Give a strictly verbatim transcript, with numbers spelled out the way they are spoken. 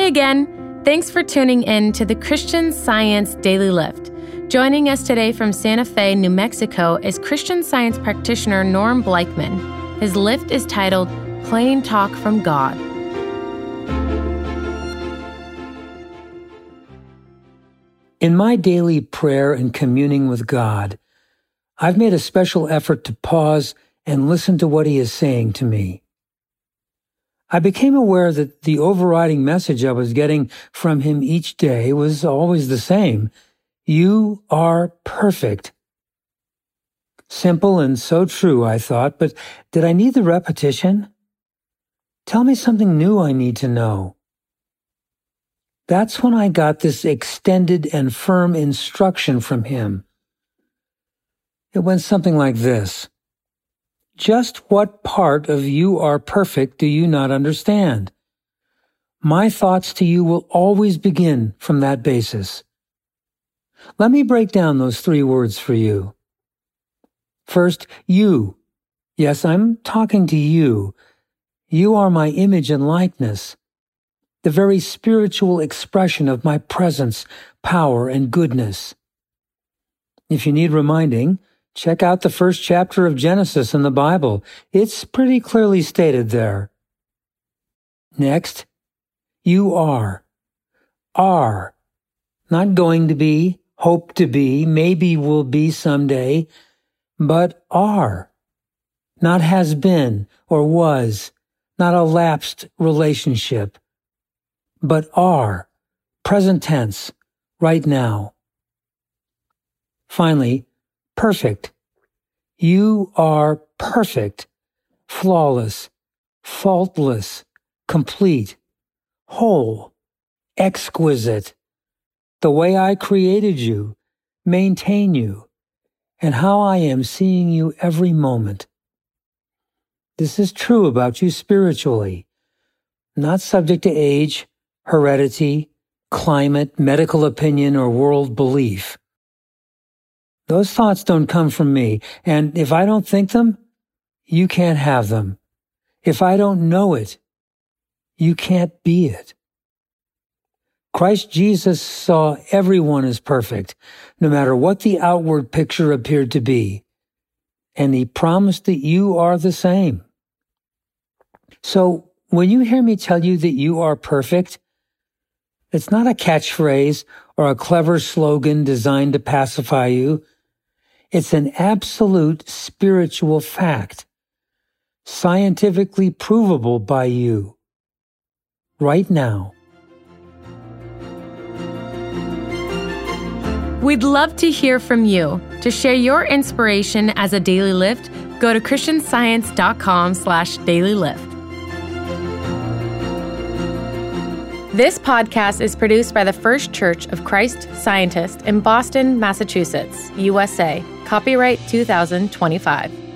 again. Thanks for tuning in to the Christian Science Daily Lift. Joining us today from Santa Fe, New Mexico is Christian Science practitioner Norm Bleichman. His lift is titled Plain Talk from God. In my daily prayer and communing with God, I've made a special effort to pause and listen to what He is saying to me. I became aware that the overriding message I was getting from Him each day was always the same. You are perfect. Simple and so true, I thought, but did I need the repetition? Tell me something new I need to know. That's when I got this extended and firm instruction from Him. It went something like this. Just what part of you are perfect do you not understand? My thoughts to you will always begin from that basis. Let me break down those three words for you. First, you. Yes, I'm talking to you. You are my image and likeness, the very spiritual expression of my presence, power, and goodness. If you need reminding, check out the first chapter of Genesis in the Bible. It's pretty clearly stated there. Next, you are. Are. Not going to be, hope to be, maybe will be someday, but are. Not has been or was, not a lapsed relationship, but are, present tense, right now. Finally, perfect. You are perfect, flawless, faultless, complete, whole, exquisite. The way I created you, maintain you, and how I am seeing you every moment. This is true about you spiritually, not subject to age, heredity, climate, medical opinion, or world belief. Those thoughts don't come from me, and if I don't think them, you can't have them. If I don't know it, you can't be it. Christ Jesus saw everyone as perfect, no matter what the outward picture appeared to be, and He promised that you are the same. So, when you hear me tell you that you are perfect, it's not a catchphrase or a clever slogan designed to pacify you. It's an absolute spiritual fact, scientifically provable by you, right now. We'd love to hear from you. To share your inspiration as a daily lift, go to christianscience.com slash daily lift. This podcast is produced by the First Church of Christ Scientist in Boston, Massachusetts, U S A. Copyright two thousand twenty-five.